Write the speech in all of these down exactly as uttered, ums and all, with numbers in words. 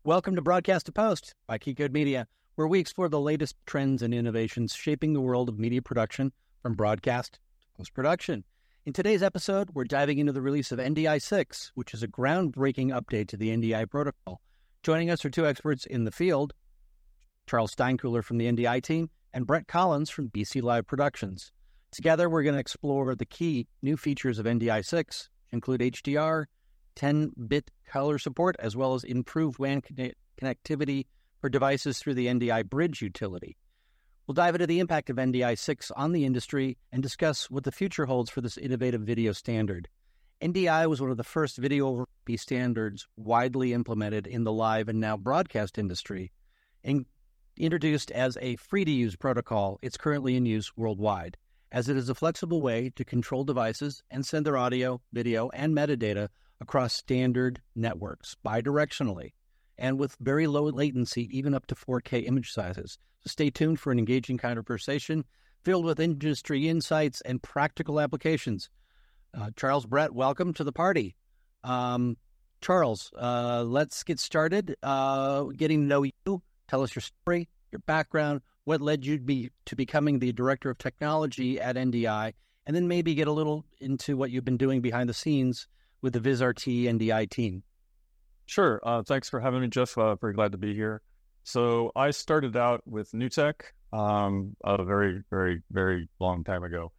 Welcome to Broadcast to Post by Keycode Media, where we explore the latest trends and innovations shaping the world of media production from broadcast to post-production. In today's episode, we're diving into the release of N D I six, which is a groundbreaking update to the N D I protocol. Joining us are two experts in the field, Charles Steinkuhler from the N D I team and Brett Collins from B C Live Productions. Together, we're going to explore the key new features of N D I six, include H D R, ten-bit color support, as well as improved W A N conne- connectivity for devices through the N D I Bridge utility. We'll dive into the impact of N D I six on the industry and discuss what the future holds for this innovative video standard. N D I was one of the first video over I P standards widely implemented in the live and now broadcast industry. And introduced as a free-to-use protocol, it's currently in use worldwide, as it is a flexible way to control devices and send their audio, video, and metadata across standard networks bidirectionally and with very low latency, even up to four K image sizes. So stay tuned for an engaging conversation filled with industry insights and practical applications. Uh, Charles, Brett, welcome to the party. Um, Charles, uh, let's get started uh, getting to know you. Tell us your story, your background, what led you to, be, to becoming the Director of Technology at N D I, and then maybe get a little into what you've been doing behind the scenes with the VizRT N D I team. Sure. Uh, thanks for having me, Jeff. Uh, very glad to be here. So I started out with NewTek um, a very, very, very long time ago.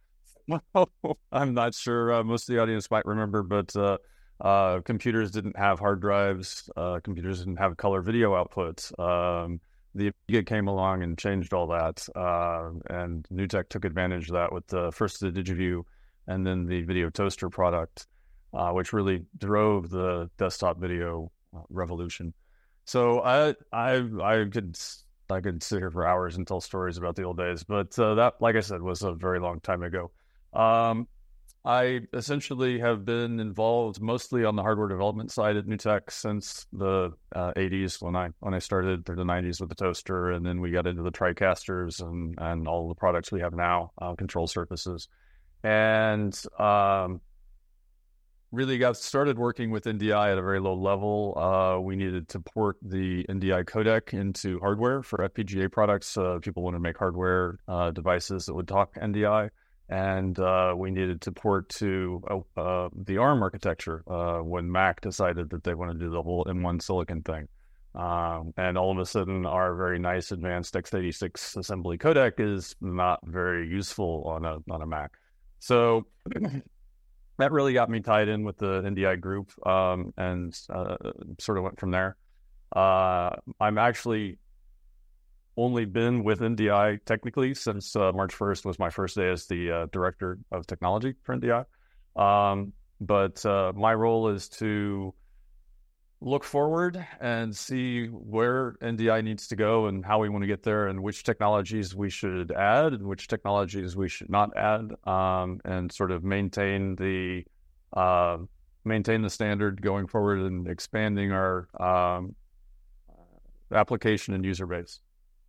I'm not sure uh, most of the audience might remember, but uh, uh, computers didn't have hard drives. Uh, computers didn't have color video outputs. Um, the Amiga came along and changed all that, uh, and NewTek took advantage of that with the first the DigiView and then the Video Toaster product, uh, which really drove the desktop video uh, revolution. So I I I could I could sit here for hours and tell stories about the old days, but uh, that, like I said, was a very long time ago. Um, I essentially have been involved mostly on the hardware development side at NewTek since the uh, eighties when I when I started, through the nineties with the toaster, and then we got into the TriCasters and and all the products we have now, uh, control surfaces, and um, really got started working with N D I at a very low level. Uh, we needed to port the N D I codec into hardware for F P G A products. Uh, people wanted to make hardware uh, devices that would talk N D I. And uh, we needed to port to uh, uh, the ARM architecture uh, when Mac decided that they wanted to do the whole M one silicon thing. Um, and all of a sudden, our very nice advanced x eighty-six assembly codec is not very useful on a on a Mac. So that really got me tied in with the N D I group, um, and uh, sort of went from there. Uh, I'm actually only been with N D I technically since uh, March first was my first day as the uh, Director of Technology for N D I. Um, but uh, my role is to look forward and see where N D I needs to go and how we want to get there and which technologies we should add and which technologies we should not add, um, and sort of maintain the uh, maintain the standard going forward and expanding our um, application and user base.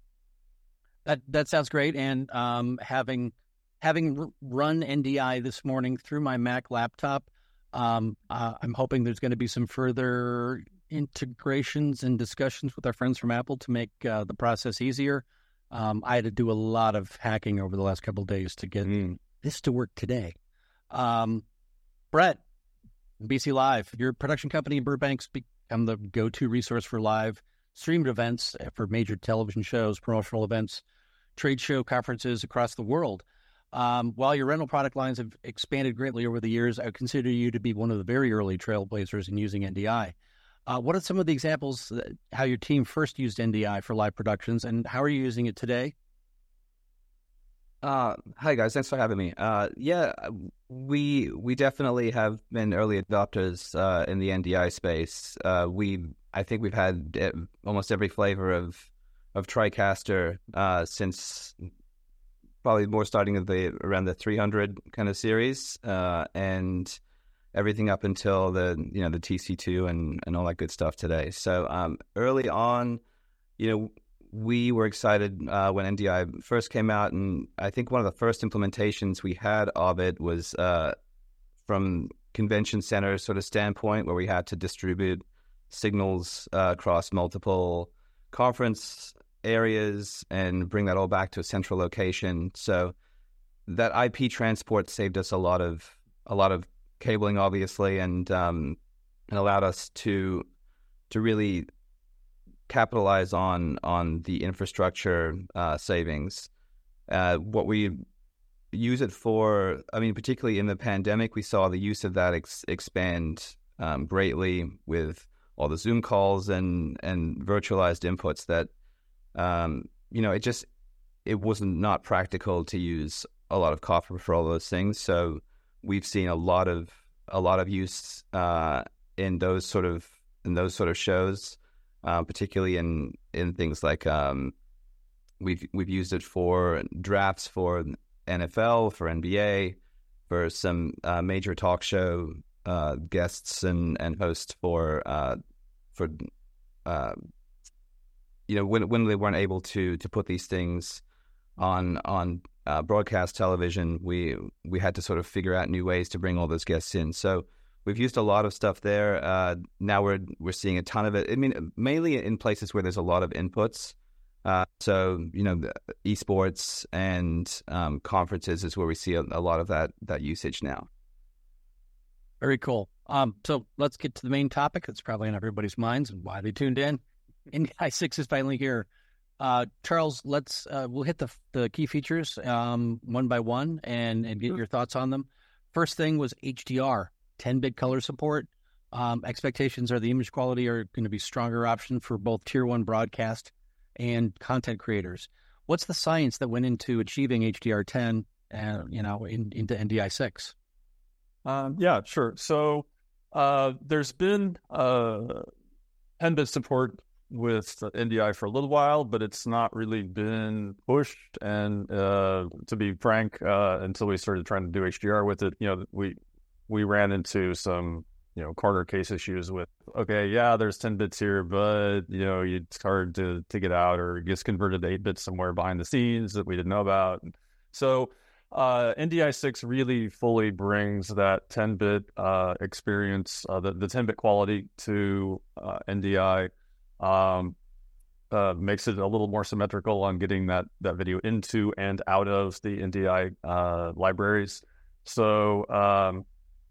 That that sounds great. And um, having having r- run N D I this morning through my Mac laptop, um, uh, I'm hoping there's going to be some further integrations and discussions with our friends from Apple to make uh, the process easier. Um, I had to do a lot of hacking over the last couple of days to get mm. this to work today. Um, Brett, B C Live, your production company in Burbank's become the go-to resource for live streamed events for major television shows, promotional events, trade show conferences across the world. Um, while your rental product lines have expanded greatly over the years, I consider you to be one of the very early trailblazers in using N D I. Uh, what are some of the examples that, how your team first used N D I for live productions, and how are you using it today? Uh, hi guys, thanks for having me. Uh, yeah, we we definitely have been early adopters uh, in the N D I space. Uh, we I think we've had almost every flavor of of TriCaster uh, since probably more starting at the around the three hundred kind of series, uh, and everything up until the you know the T C two and and all that good stuff today. So um, early on, you know. We were excited uh, when N D I first came out, and I think one of the first implementations we had of it was uh, from convention center sort of standpoint, where we had to distribute signals uh, across multiple conference areas and bring that all back to a central location. So that I P transport saved us a lot of a lot of cabling, obviously, and um, and allowed us to to really capitalize on on the infrastructure uh, savings. Uh, what we use it for, I mean, particularly in the pandemic, we saw the use of that ex- expand um, greatly with all the Zoom calls and and virtualized inputs that, um, you know, it just, it was not practical to use a lot of copper for all those things. So we've seen a lot of, a lot of use uh, in those sort of, in those sort of shows, uh, particularly in, in things like, um, we've, we've used it for drafts for N F L, for N B A, for some uh, major talk show uh, guests and, and hosts for uh, for uh, you know when when they weren't able to to put these things on on uh, broadcast television, we we had to sort of figure out new ways to bring all those guests in. So we've used a lot of stuff there. Uh, now we're we're seeing a ton of it. I mean, mainly in places where there's a lot of inputs. Uh, so, you know, the esports and um, conferences is where we see a, a lot of that that usage now. Very cool. Um, so let's get to the main topic that's probably on everybody's minds and why they tuned in. N D I six is finally here. Uh, Charles, let's uh, we'll hit the the key features um, one by one and, and get your thoughts on them. First thing was H D R, ten-bit color support. Um, expectations are the image quality are going to be stronger option for both tier one broadcast and content creators. What's the science that went into achieving H D R ten, uh, you know, in, into N D I six? Um, yeah, sure. So uh, there's been uh, ten-bit support with N D I for a little while, but it's not really been pushed. And uh, to be frank, uh, until we started trying to do H D R with it, you know, we we ran into some you know corner case issues with okay, yeah, there's ten bits here, but you know it's hard to to get out, or it gets converted to eight bits somewhere behind the scenes that we didn't know about. So uh, N D I six really fully brings that ten-bit uh, experience, uh, the the ten-bit quality to uh, N D I. Um, uh, makes it a little more symmetrical on getting that that video into and out of the N D I uh, libraries. So um,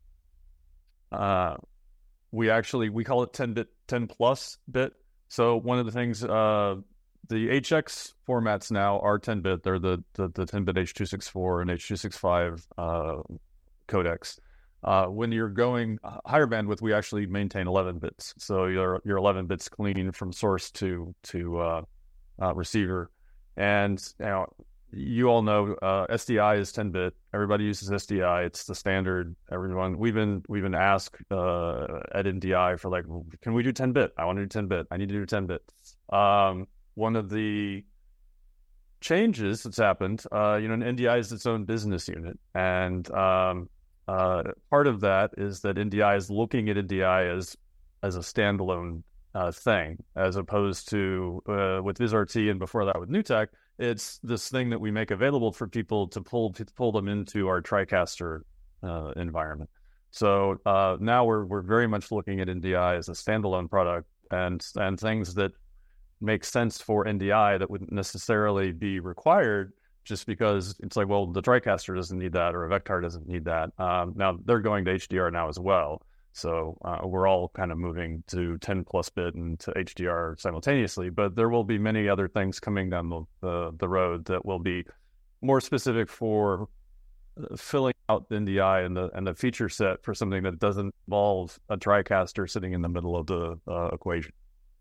uh, we actually we call it ten-bit, ten plus bit. So one of the things, uh, the H X formats now are ten-bit. They're the the, the ten-bit H two sixty-four and H two sixty-five uh, codecs. Uh, when you're going higher bandwidth, we actually maintain eleven bits. So you're you're eleven bits clean from source to to uh, uh, receiver. And you know, you all know uh, S D I is ten-bit. Everybody uses S D I. It's the standard. Everyone we've been we've been asked uh, at N D I for like, can we do ten-bit? I want to do ten-bit. I need to do ten-bit. Um, one of the changes that's happened, uh, you know, N D I is its own business unit, and um, Uh, part of that is that N D I is looking at N D I as as a standalone uh, thing, as opposed to uh, with VizRT and before that with NewTek, it's this thing that we make available for people to pull to pull them into our TriCaster uh, environment. So uh, now we're we're very much looking at N D I as a standalone product, and and things that make sense for N D I that wouldn't necessarily be required. Just because it's like, well, the TriCaster doesn't need that, or a Vectar doesn't need that. Um, now they're going to H D R now as well, so uh, we're all kind of moving to ten plus bit and to H D R simultaneously. But there will be many other things coming down the the, the road that will be more specific for filling out N D I and the and the feature set for something that doesn't involve a TriCaster sitting in the middle of the uh, equation.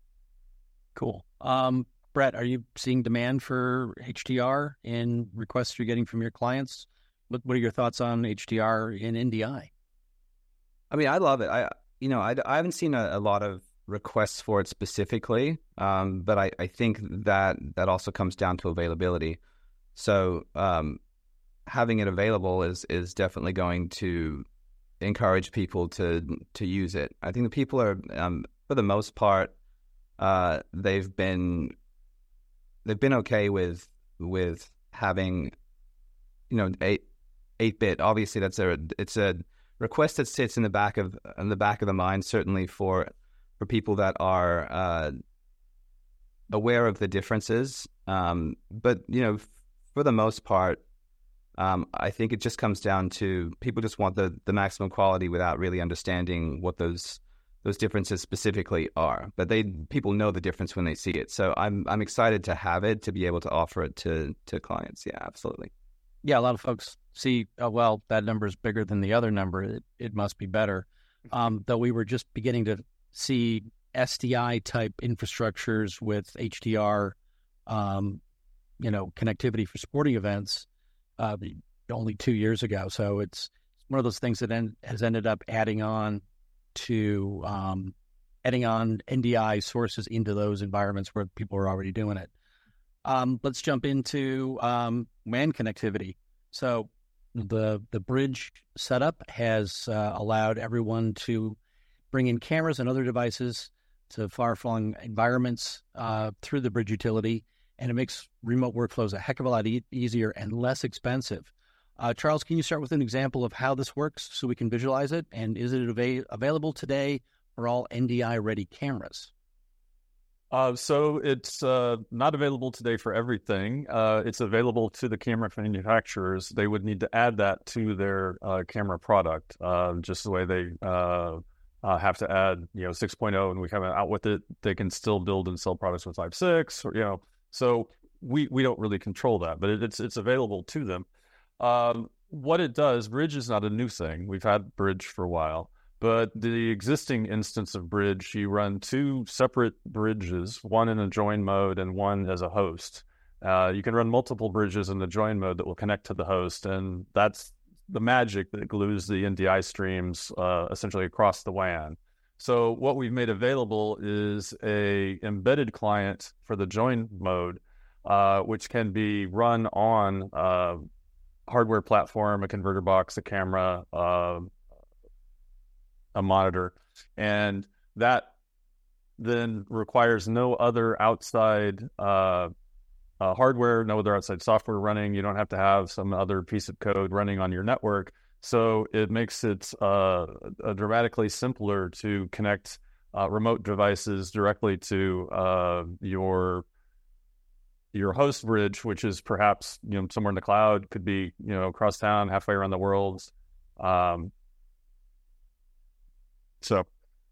Cool. Um, Brett, are you seeing demand for H D R in requests you're getting from your clients? What, what are your thoughts on H D R in N D I? I mean, I love it. I, you know, I, I haven't seen a, a lot of requests for it specifically, um, but I, I think that that also comes down to availability. So um, having it available is is definitely going to encourage people to to use it. I think the people are, um, for the most part, uh, they've been they've been okay with with having, you know, eight eight bit. Obviously, that's a it's a request that sits in the back of in the back of the mind, certainly for for people that are uh, aware of the differences. Um, but, you know, f- for the most part, um, I think it just comes down to people just want the, the maximum quality without really understanding what those those differences specifically are. But they people know the difference when they see it. So I'm I'm excited to have it, to be able to offer it to to clients. Yeah, absolutely. Yeah, a lot of folks see, oh, well, that number is bigger than the other number. It, it must be better. Um, though we were just beginning to see S D I type infrastructures with H D R, um, you know, connectivity for sporting events uh, only two years ago. So it's one of those things that en- has ended up adding on to um, adding on N D I sources into those environments where people are already doing it. Um, let's jump into um, W A N connectivity. So the the bridge setup has uh, allowed everyone to bring in cameras and other devices to far-flung environments uh, through the bridge utility, and it makes remote workflows a heck of a lot e- easier and less expensive. Uh, Charles, can you start with an example of how this works so we can visualize it? And is it av- available today for all N D I-ready cameras? Uh, so it's uh, not available today for everything. Uh, it's available to the camera manufacturers. They would need to add that to their uh, camera product, uh, just the way they uh, uh, have to add, you know, six point oh, and we come out with it. They can still build and sell products with five point six, or, you know. So we we don't really control that, but it, it's it's available to them. Um, what it does, Bridge is not a new thing. We've had Bridge for a while. But the existing instance of Bridge, you run two separate bridges, one in a join mode and one as a host. Uh, you can run multiple bridges in the join mode that will connect to the host, and that's the magic that glues the N D I streams uh, essentially across the W A N. So what we've made available is a embedded client for the join mode, uh, which can be run on a hardware platform, a converter box, a camera, uh, a monitor, and that then requires no other outside uh, uh, hardware, no other outside software running. You don't have to have some other piece of code running on your network. So it makes it uh, uh, dramatically simpler to connect uh, remote devices directly to uh, your your host bridge, which is perhaps, you know, somewhere in the cloud, could be, you know, across town, halfway around the world. Um, So,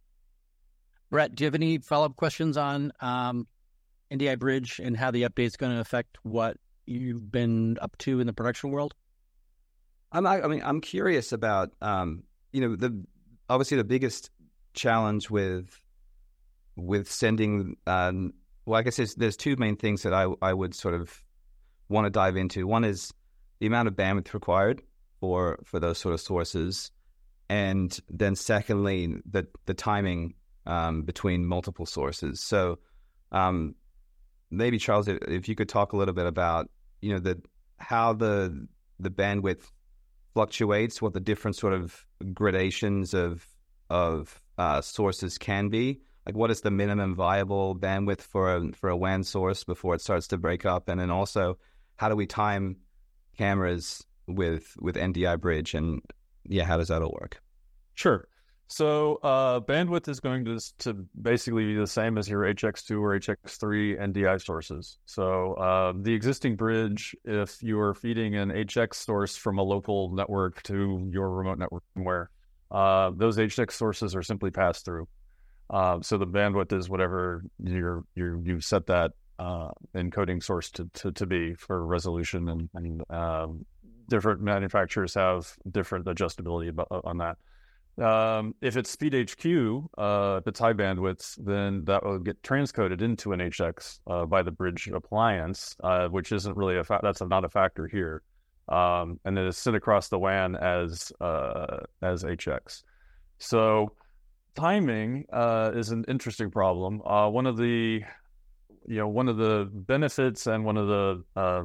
Brett, do you have any follow-up questions on um, N D I Bridge and how the update is going to affect what you've been up to in the production world? I'm, I, I mean, I'm curious about, um, you know, the obviously the biggest challenge with with sending. Um, well, I guess there's, there's two main things that I I would sort of want to dive into. One is the amount of bandwidth required for for those sort of sources. And then secondly, the the timing um, between multiple sources. So um, maybe, Charles, if, if you could talk a little bit about, you know, the how the the bandwidth fluctuates, what the different sort of gradations of of uh, sources can be. Like, what is the minimum viable bandwidth for a, for a W A N source before it starts to break up? And then also, how do we time cameras with with N D I Bridge, and yeah, how does that all work? Sure. So uh, bandwidth is going to to basically be the same as your H X two or H X three N D I sources. So uh, the existing bridge, if you are feeding an H X source from a local network to your remote network somewhere, uh, those H X sources are simply passed through. Uh, so the bandwidth is whatever you're, you're, you've set that uh, encoding source to, to, to be for resolution, and, and um, different manufacturers have different adjustability about, on that. Um, if it's speed H Q, uh, the high bandwidths, then that will get transcoded into an H X uh, by the bridge appliance, uh, which isn't really a fa- that's not a factor here, um, and then it's sent across the W A N as uh, as H X. So timing uh, is an interesting problem. Uh, one of the you know one of the benefits and one of the uh,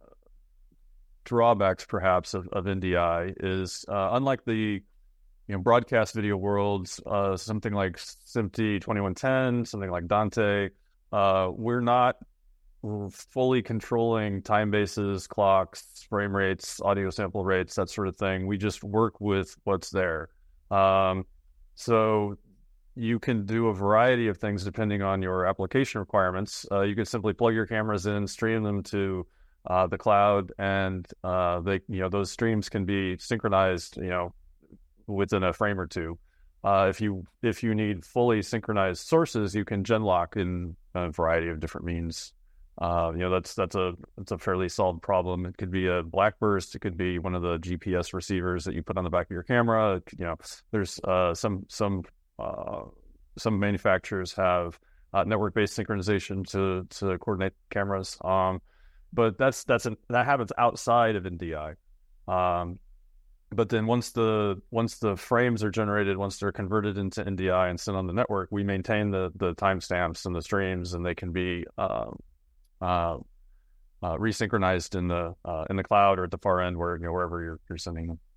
drawbacks, perhaps, of, of N D I is uh, unlike the you know broadcast video worlds, uh, something like SMPTE twenty-one ten, something like Dante. Uh, we're not fully controlling time bases, clocks, frame rates, audio sample rates, that sort of thing. We just work with what's there. Um, so you can do a variety of things depending on your application requirements. Uh, you can simply plug your cameras in, stream them to uh, the cloud, and uh, they, you know, those streams can be synchronized, you know, within a frame or two. Uh, if you if you need fully synchronized sources, you can genlock in a variety of different means. Uh, you know, that's that's a that's a fairly solved problem. It could be a blackburst. It could be one of the G P S receivers that you put on the back of your camera. You know, there's uh, some some uh, some manufacturers have uh, network-based synchronization to to coordinate cameras. Um, but that's that's an, that happens outside of N D I. Um, But then once the once the frames are generated, once they're converted into N D I and sent on the network, we maintain the the timestamps and the streams, and they can be uh, uh, uh, resynchronized in the uh, in the cloud or at the far end, where, you know, wherever you're you're sending them.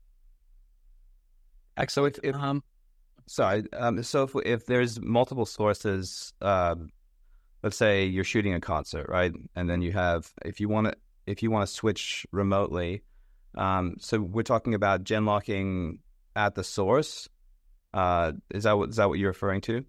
So if, if um, sorry, um, so if if there's multiple sources, um, let's say you're shooting a concert, right, and then you have if you want to if you want to switch remotely. Um, so we're talking about genlocking at the source. Uh, is that what, is that what you're referring to?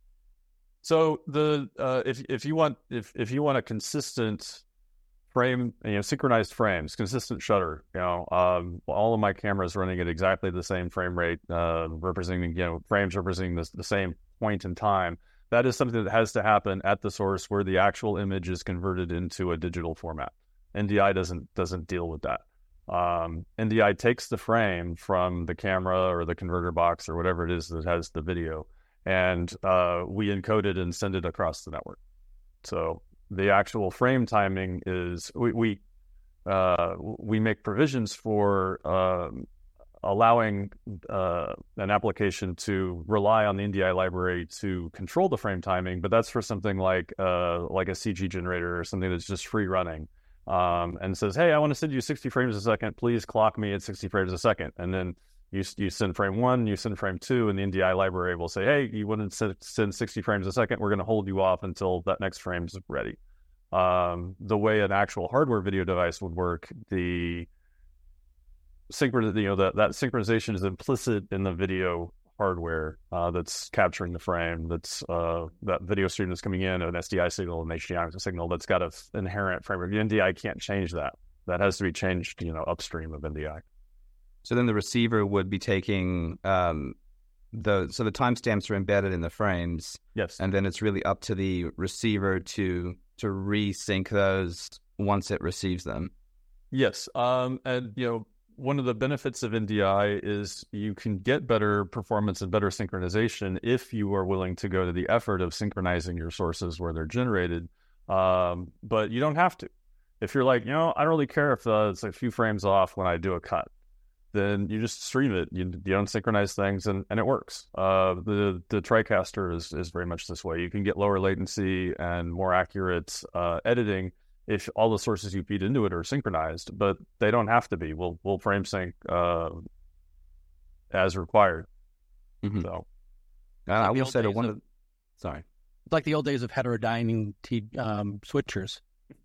So the uh, if if you want if if you want a consistent frame, you know, synchronized frames, consistent shutter, you know, um, all of my cameras running at exactly the same frame rate, uh, representing, you know, frames representing the, the same point in time. That is something that has to happen at the source, where the actual image is converted into a digital format. N D I doesn't doesn't deal with that. Um, N D I takes the frame from the camera or the converter box or whatever it is that has the video, and uh, we encode it and send it across the network. So the actual frame timing is we we, uh, we make provisions for um, allowing uh, an application to rely on the N D I library to control the frame timing, but that's for something like uh, like a C G generator or something that's just free running. Um, and says, hey, I want to send you sixty frames a second. Please clock me at sixty frames a second. And then you you send frame one, you send frame two, and the N D I library will say, hey, you want to send sixty frames a second. We're going to hold you off until that next frame is ready. Um, the way an actual hardware video device would work, the synchron, you know, that, that synchronization is implicit in the video hardware uh, that's capturing the frame. That's uh, that video stream that's coming in, an S D I signal, an H D M I signal that's got an inherent frame rate. N D I can't change that. That has to be changed, you know, upstream of N D I. So then the receiver would be taking um, the so the timestamps are embedded in the frames. Yes, and then it's really up to the receiver to to resync those once it receives them. Yes, um, and you know, one of the benefits of N D I is you can get better performance and better synchronization if you are willing to go to the effort of synchronizing your sources where they're generated. Um, but you don't have to. If you're like, you know, I don't really care if uh, it's a few frames off when I do a cut, then you just stream it. You, you don't synchronize things, and, and it works. Uh, the the TriCaster is is very much this way. You can get lower latency and more accurate uh, editing if all the sources you feed into it are synchronized, but they don't have to be. We'll we'll frame sync uh, as required. Mm-hmm. So uh, I will say that one of, of sorry, it's like the old days of heterodyning t- um, switchers.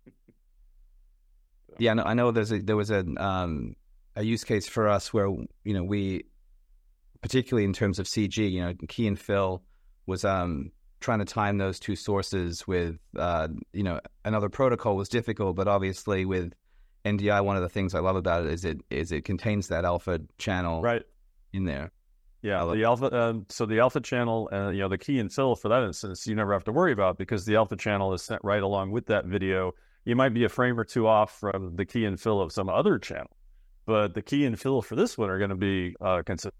Yeah, no, I know. There's a, there was a um, a use case for us where, you know, we, particularly in terms of C G, you know, key and fill was um. trying to time those two sources with, uh, you know, another protocol was difficult, but obviously with N D I, one of the things I love about it is it is it contains that alpha channel right in there. Yeah, the alpha. Uh, so the alpha channel, uh, you know, the key and fill for that instance, you never have to worry about because the alpha channel is sent right along with that video. You might be a frame or two off from the key and fill of some other channel, but the key and fill for this one are going to be uh, consistent.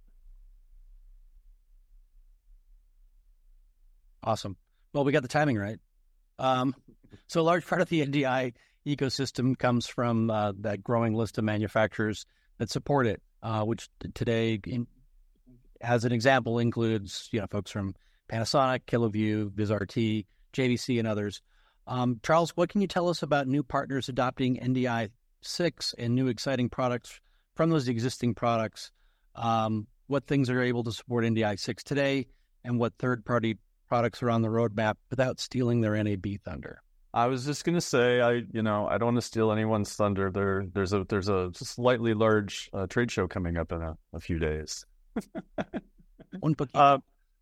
Awesome. Well, we got the timing right. Um, so a large part of the N D I ecosystem comes from uh, that growing list of manufacturers that support it, uh, which t- today, in, as an example, includes, you know, folks from Panasonic, KiloView, VizRT, J V C, and others. Um, Charles, what can you tell us about new partners adopting N D I six and new exciting products from those existing products? Um, what things are able to support N D I six today, and what third-party products are on the roadmap without stealing their N A B thunder? I was just gonna say, I you know, I don't want to steal anyone's thunder. There, there's a there's a slightly large uh, trade show coming up in a, a few days. One book. Uh,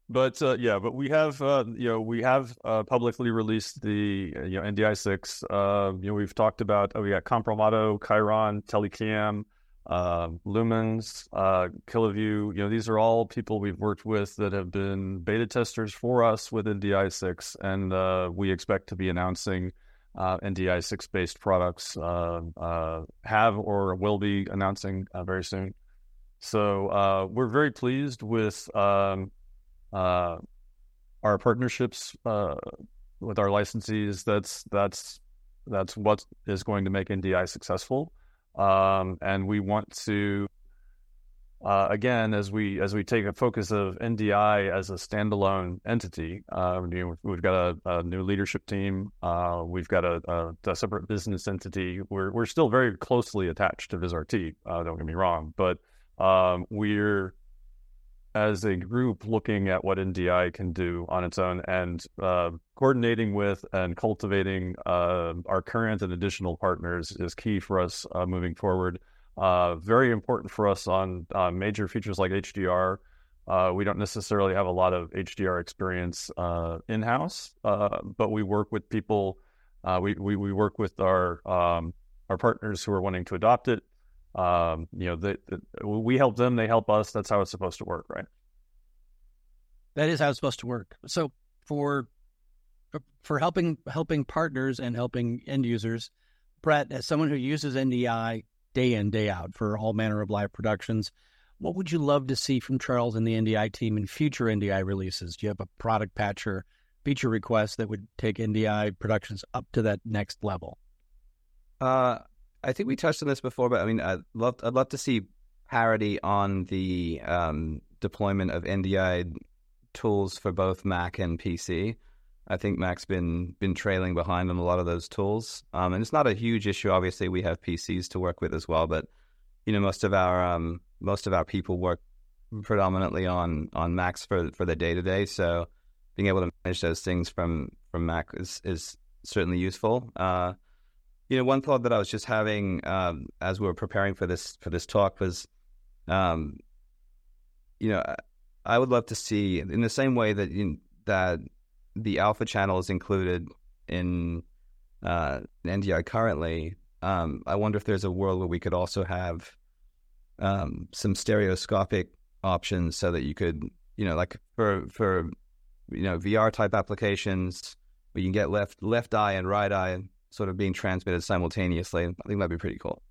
But uh, yeah, but we have uh, you know we have uh, publicly released the uh, you know N D I six. Uh, you know we've talked about oh, we got Compromato, Chiron, Telecam, uh, Lumens, uh, Kiloview. You know these are all people we've worked with that have been beta testers for us with N D I six, and uh, we expect to be announcing uh, N D I six based products. Uh, uh, have or will be announcing uh, very soon. So uh, we're very pleased with. Um, Uh, our partnerships uh, with our licensees. That's that's that's what is going to make N D I successful, um, and we want to uh, again as we as we take a focus of N D I as a standalone entity. Uh, you know, we've got a, a new leadership team. Uh, we've got a, a, a separate business entity. We're we're still very closely attached to VizRT. Uh, don't get me wrong, but um, we're as a group looking at what N D I can do on its own and uh, coordinating with and cultivating uh, our current and additional partners is key for us uh, moving forward. Uh, very important for us on uh, major features like H D R. Uh, we don't necessarily have a lot of H D R experience uh, in-house, uh, but we work with people. Uh, we, we we work with our um, our partners who are wanting to adopt it. Um, you know, they, they, we help them, they help us. That's how it's supposed to work, right? That is how it's supposed to work. So for for helping helping partners and helping end users, Brett, as someone who uses N D I day in, day out for all manner of live productions, what would you love to see from Charles and the N D I team in future N D I releases? Do you have a product patch or feature request that would take N D I productions up to that next level? Uh, I think we touched on this before, but I mean, I'd love, I'd love to see parity on the um, deployment of N D I tools for both Mac and P C. I think Mac's been been trailing behind on a lot of those tools, um, and it's not a huge issue. Obviously, we have P Cs to work with as well, but you know, most of our um, most of our people work predominantly on on Macs for for the day to day. So, being able to manage those things from from Mac is is certainly useful. Uh, You know, one thought that I was just having um, as we were preparing for this for this talk was, um, you know, I would love to see in the same way that you, that the alpha channel is included in uh, N D I currently. Um, I wonder if there's a world where we could also have um, some stereoscopic options so that you could, you know, like for for you know V R type applications where you can get left left eye and right eye sort of being transmitted simultaneously. I think that'd be pretty cool.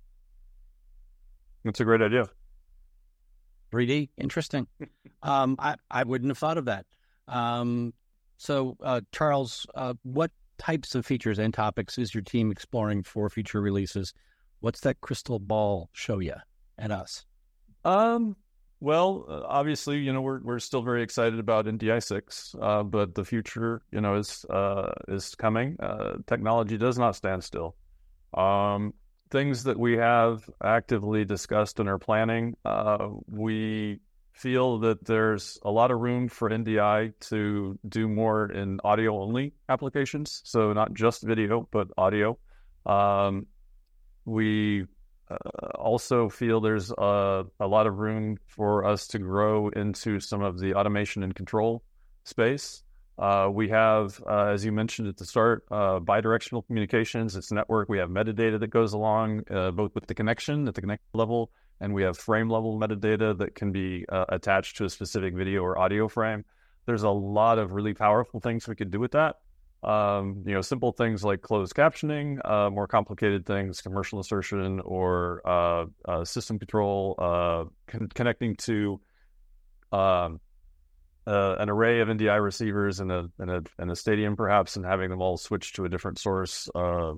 That's a great idea. three D, interesting. um, I, I wouldn't have thought of that. Um, so, uh, Charles, uh, what types of features and topics is your team exploring for future releases? What's that crystal ball show you and us? Um, well, uh, obviously, you know, we're we're still very excited about N D I six, uh, but the future, you know, is uh, is coming. Uh, technology does not stand still. Um, things that we have actively discussed and are planning, uh, we feel that there's a lot of room for N D I to do more in audio-only applications, so not just video, but audio. Um, we uh, also feel there's a, a lot of room for us to grow into some of the automation and control space. Uh, we have, uh, as you mentioned at the start, uh, bidirectional communications. It's network. We have metadata that goes along uh, both with the connection at the connect level, and we have frame level metadata that can be uh, attached to a specific video or audio frame. There's a lot of really powerful things we could do with that. Um, you know, simple things like closed captioning, uh, more complicated things, commercial insertion, or uh, uh, system control, uh, con- connecting to um, uh, an array of N D I receivers in a, in a in a stadium, perhaps, and having them all switch to a different source uh,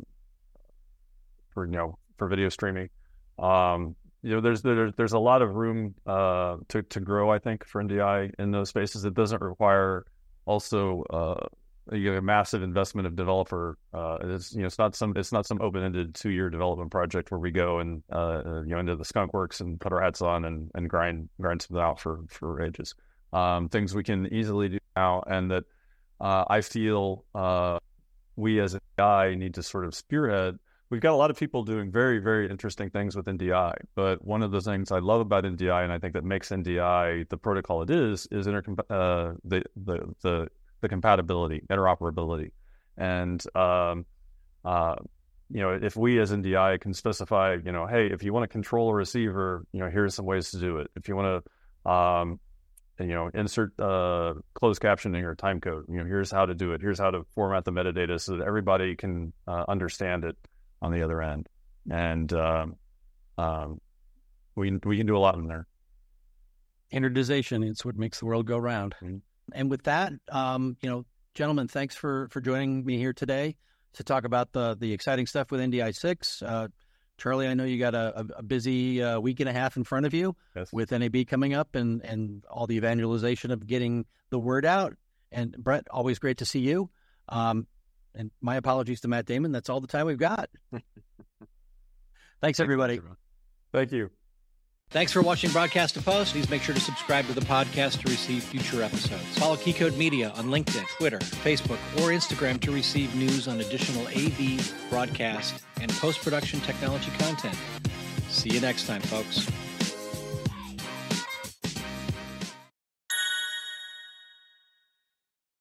for you know for video streaming. Um, you know, there's there, there's a lot of room uh, to to grow, I think, for N D I in those spaces. It doesn't require also uh, you know, a massive investment of developer. Uh, it's you know it's not some it's not some open-ended two-year development project where we go and uh, you know into the skunk works and put our hats on and, and grind grind something out for for ages. Um, things we can easily do now, and that uh, I feel uh, we as a guy need to sort of spearhead we've got a lot of people doing very, very interesting things with N D I. But one of the things I love about N D I, and I think that makes N D I the protocol it is, is intercom- uh, the, the the the compatibility, interoperability, and um, uh, you know, if we as N D I can specify, you know, hey, if you want to control a receiver, you know, here's some ways to do it. If you want to, um, you know, insert uh, closed captioning or time code, you know, here's how to do it. Here's how to format the metadata so that everybody can uh, understand it on the other end. And um, um, we we can do a lot in there. Standardization, it's what makes the world go round. Mm-hmm. And with that, um, you know, gentlemen, thanks for for joining me here today to talk about the the exciting stuff with N D I six. Uh, Charlie, I know you got a, a busy uh, week and a half in front of you yes. with N A B coming up and, and all the evangelization of getting the word out. And Brett, always great to see you. Um, and my apologies to Matt Damon. That's all the time we've got. Thanks, everybody. Thank you. Thanks for watching Broadcast to Post. Please make sure to subscribe to the podcast to receive future episodes. Follow Keycode Media on LinkedIn, Twitter, Facebook, or Instagram to receive news on additional A V, broadcast, and post-production technology content. See you next time, folks.